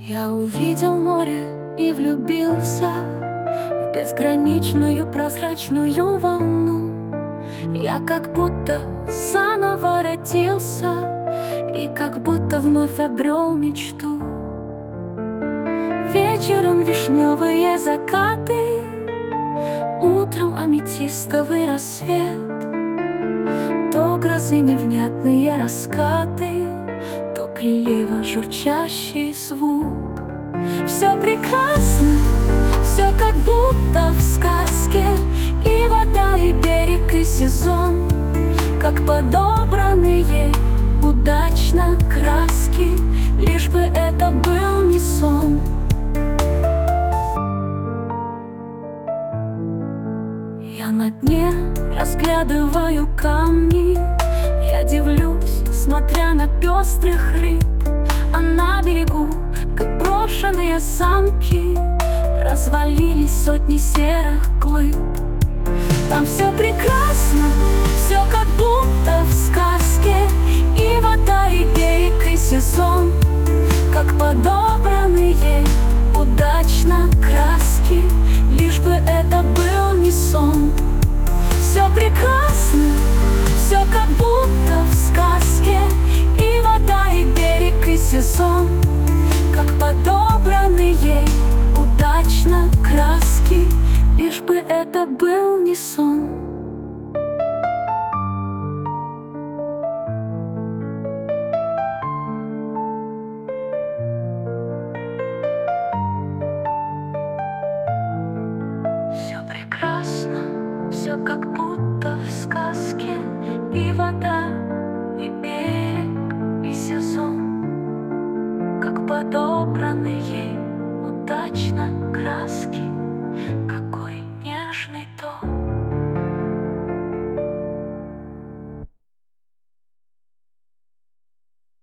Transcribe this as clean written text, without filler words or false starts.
Я увидел море и влюбился в безграничную прозрачную волну. Я как будто заново родился и как будто вновь обрел мечту. Вечером вишневые закаты, утром аметистовый рассвет, то грозы невнятные раскаты, то приливо журчащий звук. Все прекрасно, все как будто в сказке, и вода, и берег, и сезон, как подобранные удачно краски, лишь бы это был не сон. Я на дне разглядываю камни, я дивлюсь, смотря на пестрых рыб, а на берегу, как брошенные замки, развалились сотни серых глыб. Там все прекрасно, все как будто в сказке, и вода, и берег, и сезон, как подобранные удачно краски, лишь бы это был не сон. Все прекрасно, все как будто в сказке, и вода, и берег, и сезон, как подобранные удачно краски, лишь бы это был не сон. Все прекрасно, все как будто в сказке, и вода, и берег, и сезон, как подобранные удачно краски.